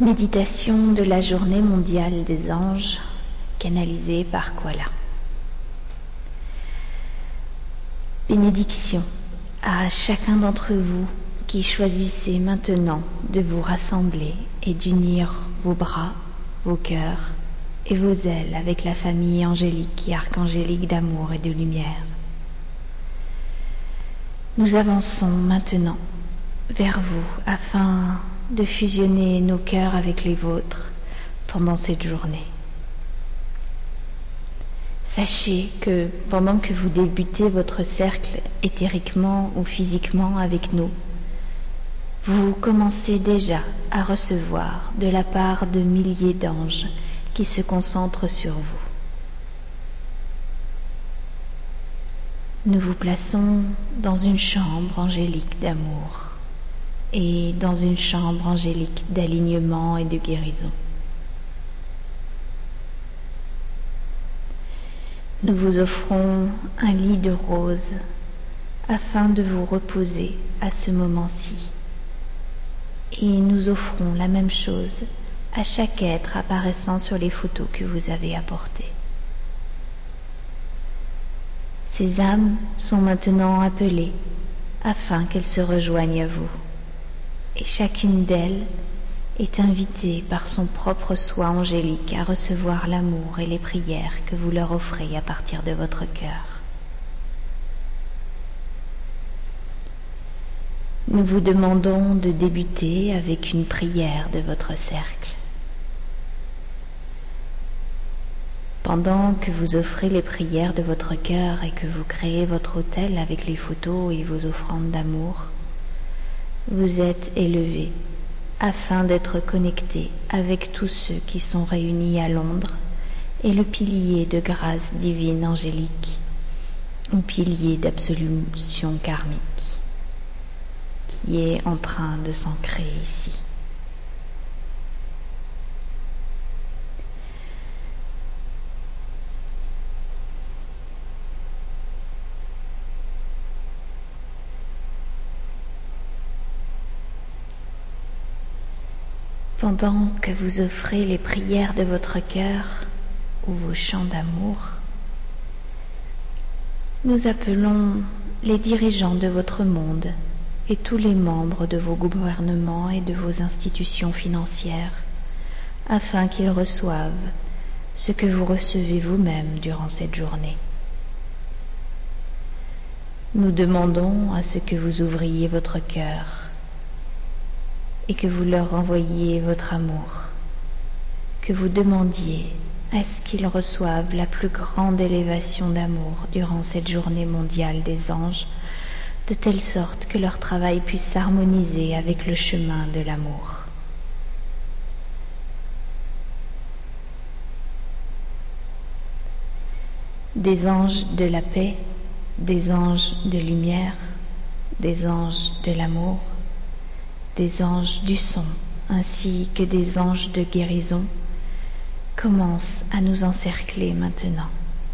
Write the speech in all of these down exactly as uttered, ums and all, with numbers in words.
Méditation de la Journée mondiale des anges, canalisée par Koala. Bénédiction à chacun d'entre vous qui choisissez maintenant de vous rassembler et d'unir vos bras, vos cœurs et vos ailes avec la famille angélique et archangélique d'amour et de lumière. Nous avançons maintenant vers vous afin de fusionner nos cœurs avec les vôtres pendant cette journée. Sachez que pendant que vous débutez votre cercle éthériquement ou physiquement avec nous, vous commencez déjà à recevoir de la part de milliers d'anges qui se concentrent sur vous. Nous vous plaçons dans une chambre angélique d'amour et dans une chambre angélique d'alignement et de guérison. Nous vous offrons un lit de roses afin de vous reposer à ce moment-ci. Et nous offrons la même chose à chaque être apparaissant sur les photos que vous avez apportées. Ces âmes sont maintenant appelées afin qu'elles se rejoignent à vous. Et chacune d'elles est invitée par son propre soi angélique à recevoir l'amour et les prières que vous leur offrez à partir de votre cœur. Nous vous demandons de débuter avec une prière de votre cercle. Pendant que vous offrez les prières de votre cœur et que vous créez votre autel avec les photos et vos offrandes d'amour, vous êtes élevés afin d'être connectés avec tous ceux qui sont réunis à Londres et le pilier de grâce divine angélique, ou pilier d'absolution karmique, qui est en train de s'ancrer ici. Pendant que vous offrez les prières de votre cœur ou vos chants d'amour, nous appelons les dirigeants de votre monde et tous les membres de vos gouvernements et de vos institutions financières afin qu'ils reçoivent ce que vous recevez vous-même durant cette journée. Nous demandons à ce que vous ouvriez votre cœur et que vous leur envoyiez votre amour, que vous demandiez à ce qu'ils reçoivent la plus grande élévation d'amour durant cette journée mondiale des anges, de telle sorte que leur travail puisse s'harmoniser avec le chemin de l'amour. Des anges de la paix, des anges de lumière, des anges de l'amour, des anges du son, ainsi que des anges de guérison, commencent à nous encercler maintenant.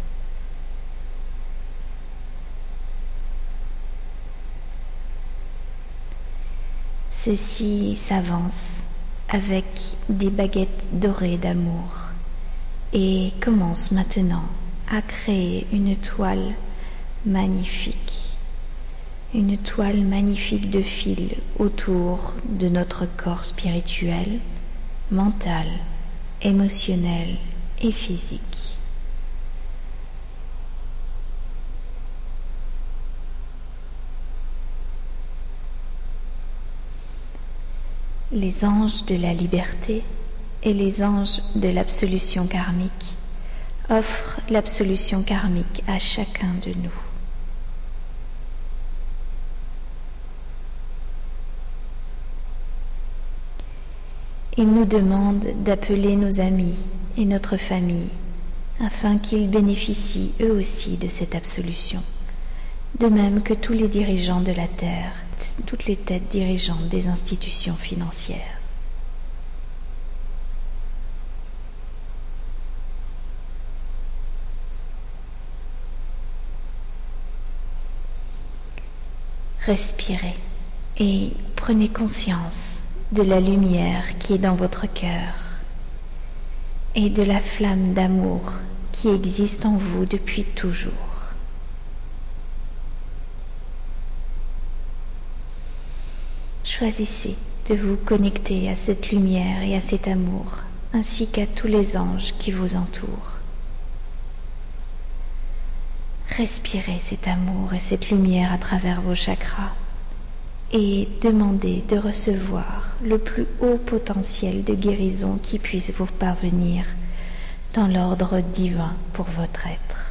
Ceux-ci s'avancent avec des baguettes dorées d'amour et commencent maintenant à créer une toile magnifique. Une toile magnifique de fils autour de notre corps spirituel, mental, émotionnel et physique. Les anges de la liberté et les anges de l'absolution karmique offrent l'absolution karmique à chacun de nous. Ils nous demandent d'appeler nos amis et notre famille afin qu'ils bénéficient eux aussi de cette absolution, de même que tous les dirigeants de la Terre, toutes les têtes dirigeantes des institutions financières. Respirez et prenez conscience de la lumière qui est dans votre cœur et de la flamme d'amour qui existe en vous depuis toujours. Choisissez de vous connecter à cette lumière et à cet amour, ainsi qu'à tous les anges qui vous entourent. Respirez cet amour et cette lumière à travers vos chakras et demandez de recevoir le plus haut potentiel de guérison qui puisse vous parvenir dans l'ordre divin pour votre être.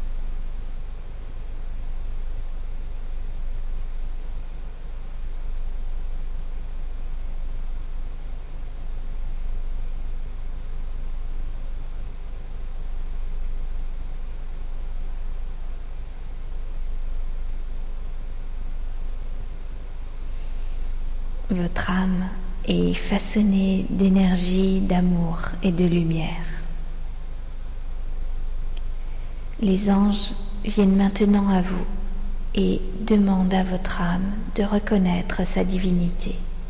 Votre âme est façonnée d'énergie, d'amour et de lumière. Les anges viennent maintenant à vous et demandent à votre âme de reconnaître sa divinité,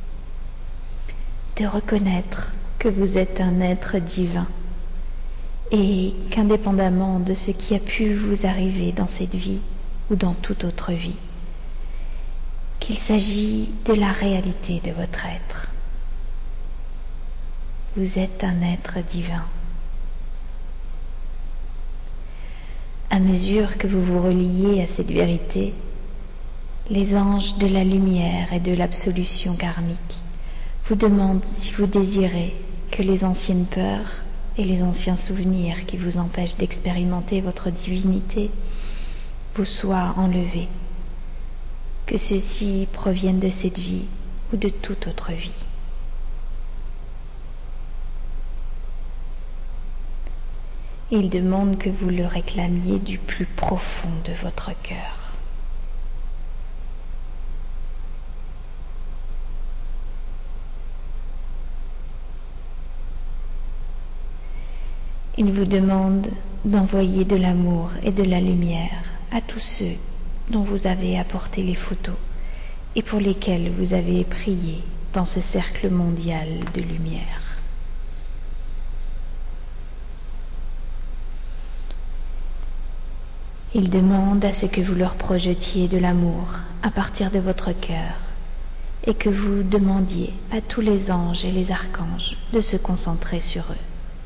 de reconnaître que vous êtes un être divin et qu'indépendamment de ce qui a pu vous arriver dans cette vie ou dans toute autre vie, qu'il s'agit de la réalité de votre être. Vous êtes un être divin. À mesure que vous vous reliez à cette vérité, les anges de la lumière et de l'absolution karmique vous demandent si vous désirez que les anciennes peurs et les anciens souvenirs qui vous empêchent d'expérimenter votre divinité vous soient enlevés, que ceux-ci proviennent de cette vie ou de toute autre vie. Il demande que vous le réclamiez du plus profond de votre cœur. Il vous demande d'envoyer de l'amour et de la lumière à tous ceux dont vous avez apporté les photos et pour lesquels vous avez prié dans ce cercle mondial de lumière. Il demande à ce que vous leur projetiez de l'amour à partir de votre cœur et que vous demandiez à tous les anges et les archanges de se concentrer sur eux.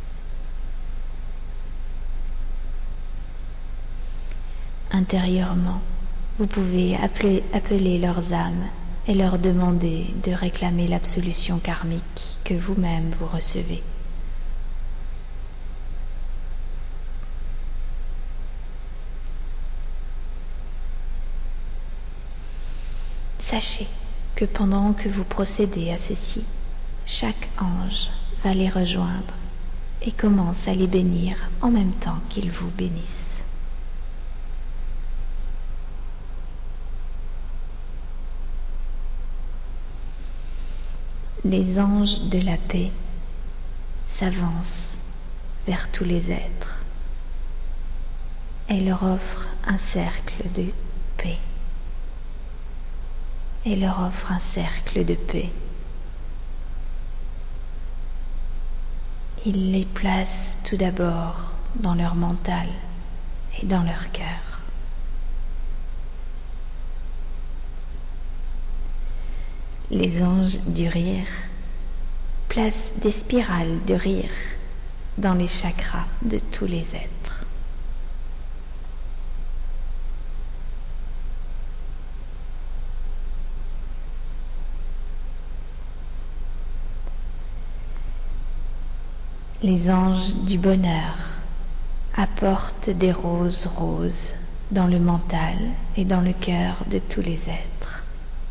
Intérieurement, vous pouvez appeler, appeler leurs âmes et leur demander de réclamer l'absolution karmique que vous-même vous recevez. Sachez que pendant que vous procédez à ceci, chaque ange va les rejoindre et commence à les bénir en même temps qu'ils vous bénissent. Les anges de la paix s'avancent vers tous les êtres et leur offrent un cercle de paix. Et leur offrent un cercle de paix. Ils les placent tout d'abord dans leur mental et dans leur cœur. Les anges du rire placent des spirales de rire dans les chakras de tous les êtres. Les anges du bonheur apportent des roses roses dans le mental et dans le cœur de tous les êtres.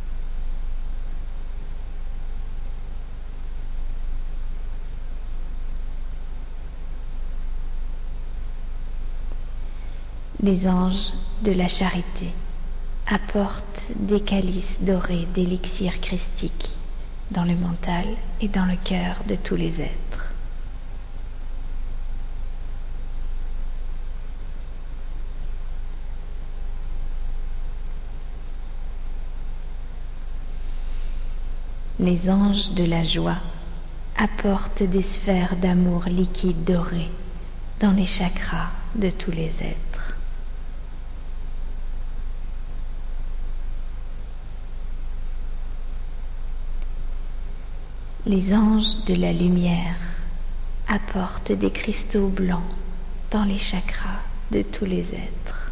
Les anges de la charité apportent des calices dorés d'élixir christique dans le mental et dans le cœur de tous les êtres. Les anges de la joie apportent des sphères d'amour liquide doré dans les chakras de tous les êtres. Les anges de la lumière apportent des cristaux blancs dans les chakras de tous les êtres.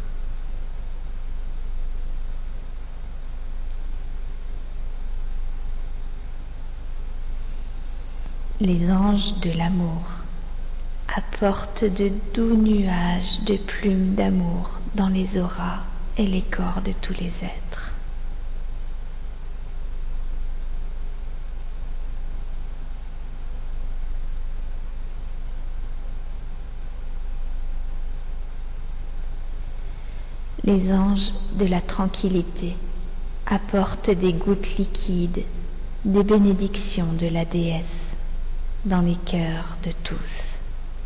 Les anges de l'amour apportent de doux nuages de plumes d'amour dans les auras et les corps de tous les êtres. Les anges de la tranquillité apportent des gouttes liquides, des bénédictions de la déesse dans les cœurs de tous.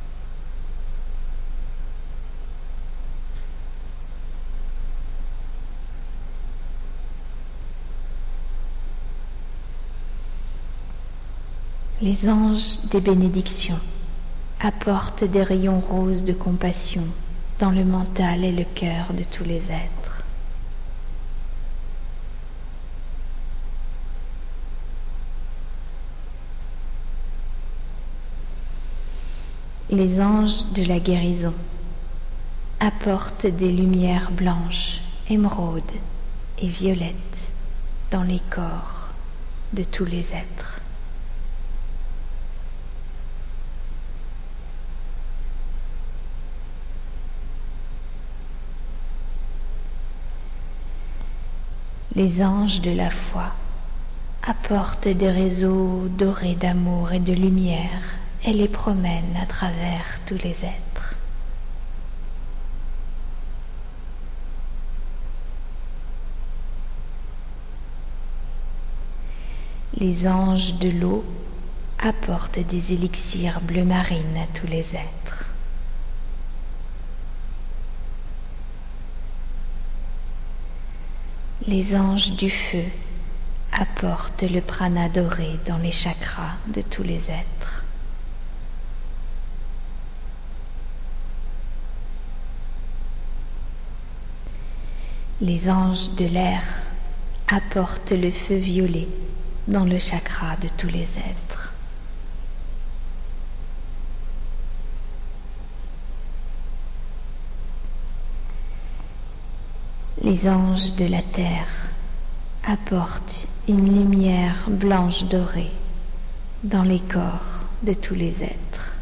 Les anges des bénédictions apportent des rayons roses de compassion dans le mental et le cœur de tous les êtres. Les anges de la guérison apportent des lumières blanches, émeraudes et violettes dans les corps de tous les êtres. Les anges de la foi apportent des réseaux dorés d'amour et de lumière et les promènent à travers tous les êtres. Les anges de l'eau apportent des élixirs bleu marine à tous les êtres. Les anges du feu apportent le prana doré dans les chakras de tous les êtres. Les anges de l'air apportent le feu violet dans le chakra de tous les êtres. Les anges de la terre apportent une lumière blanche dorée dans les corps de tous les êtres.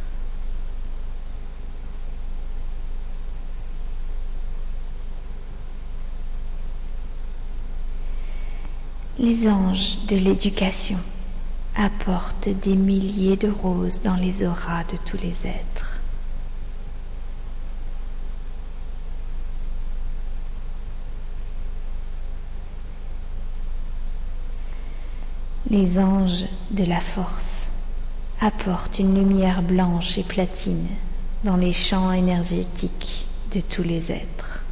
Les anges de l'éducation apportent des milliers de roses dans les auras de tous les êtres. Les anges de la force apportent une lumière blanche et platine dans les champs énergétiques de tous les êtres.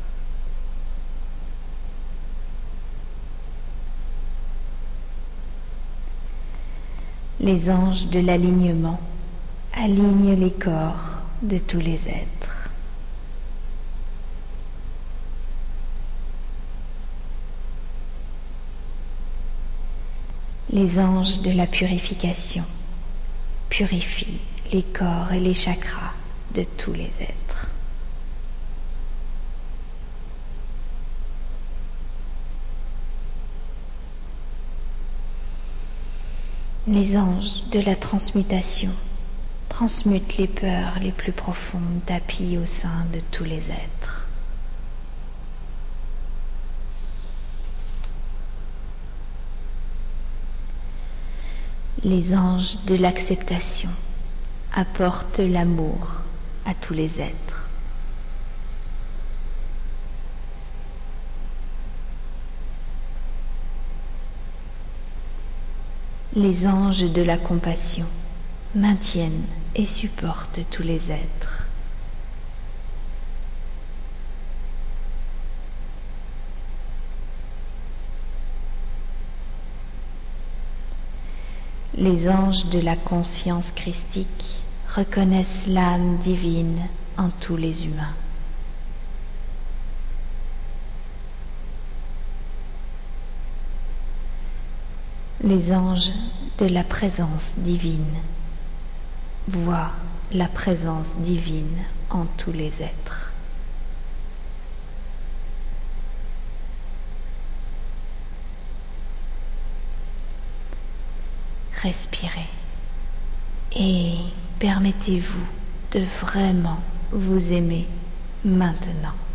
Les anges de l'alignement alignent les corps de tous les êtres. Les anges de la purification purifient les corps et les chakras de tous les êtres. Les anges de la transmutation transmutent les peurs les plus profondes tapies au sein de tous les êtres. Les anges de l'acceptation apportent l'amour à tous les êtres. Les anges de la compassion maintiennent et supportent tous les êtres. Les anges de la conscience christique reconnaissent l'âme divine en tous les humains. Les anges de la présence divine voient la présence divine en tous les êtres. Respirez et permettez-vous de vraiment vous aimer maintenant.